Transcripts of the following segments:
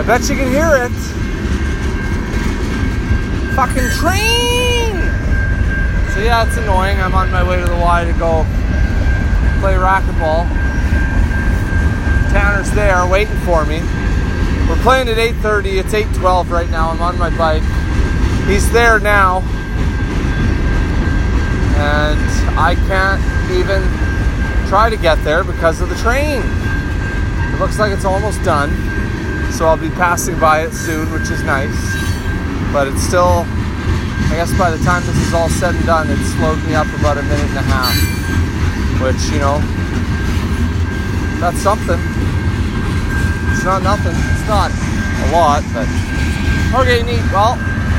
bet you can hear it. Fucking train! So yeah, it's annoying. I'm on my way to the Y to go play racquetball. Tanner's there waiting for me. We're playing at 8:30. It's 8:12 right now. I'm on my bike. He's there now. And I can't even try to get there because of the train. It looks like it's almost done. So I'll be passing by it soon, which is nice. But it's still, I guess by the time this is all said and done, it's slowed me up about a minute and a half. Which, you know, that's something. It's not nothing. It's not a lot, but okay, neat. Well,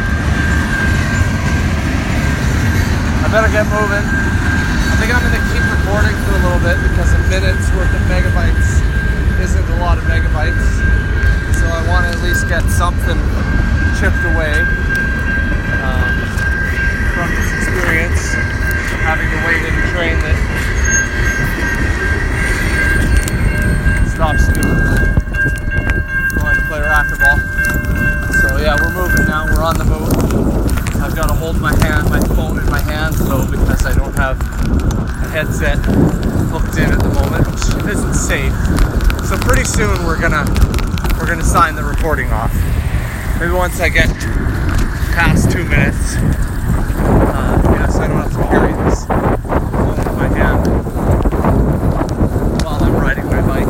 I better get moving. I think I'm going to keep recording for a little bit because a minute's worth of megabytes isn't a lot of megabytes. So I want to at least get something chipped away from this experience of having to wait in a train that stops me going to play racquetball. So yeah, we're moving now. We're on the move. I've got to hold my phone in my hands though because I don't have a headset hooked in at the moment, which isn't safe. So pretty soon we're gonna sign the recording off. Maybe once I get past 2 minutes. Yes, I don't have to carry this phone in my hand while I'm riding my bike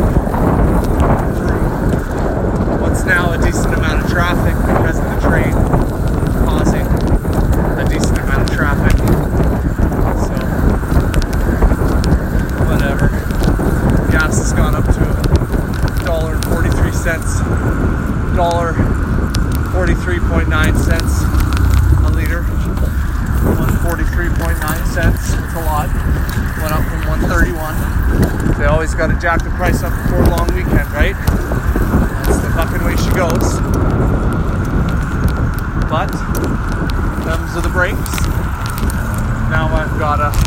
through what's now a decent amount of traffic because of the train causing a decent amount of traffic. So, whatever. Gas has gone up to $1.43, $43.9 a liter. 143.9 cents. It's a lot. Went up from 131. They always got to jack the price up before a long weekend, right? That's the fucking way she goes. But them's are the breaks. Now I've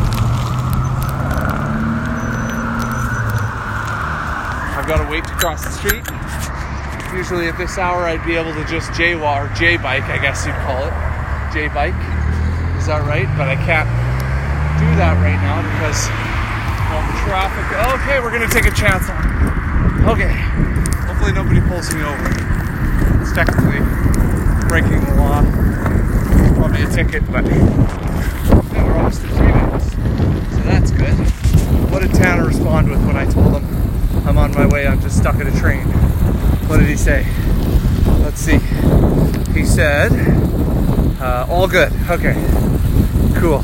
got to wait to cross the street. Usually at this hour I'd be able to just J-walk, or J-bike, I guess you'd call it. J-bike. Is that right? But I can't do that right now because of the traffic. Okay, we're going to take a chance on it. Okay. Hopefully nobody pulls me over. It's technically breaking the law. Probably a ticket, but yeah, we're almost at 3 minutes. So that's good. What did Tanner respond with when I told him I'm on my way, I'm just stuck at a train? What did he say? Let's see. He said, all good. Okay. Cool.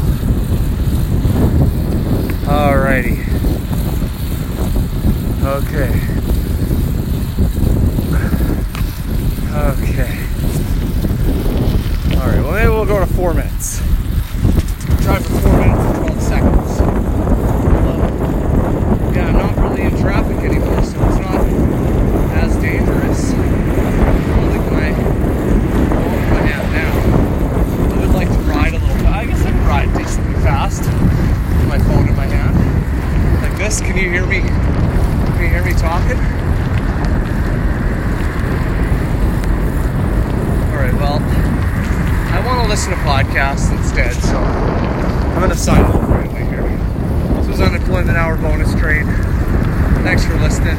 Alrighty. Okay. Alright, well maybe we'll go to 4 minutes. Drive for 4 minutes and 12 seconds. Yeah, I'm not really in traffic anymore, so it's not as dangerous. Holding my phone in my hand now. I would like to ride a little. I guess I can ride decently fast with my phone in my hand. Like this. Can you hear me? Can you hear me talking? Alright, well, I want to listen to podcasts instead, so I'm going to sign off right away here. This was Unemployment Hour Bonus Train. Thanks for listening.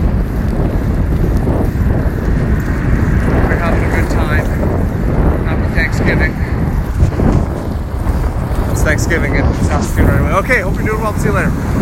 We're having a good time. Happy Thanksgiving. It's Thanksgiving in Saskatoon right away. Okay, hope you're doing well. See you later.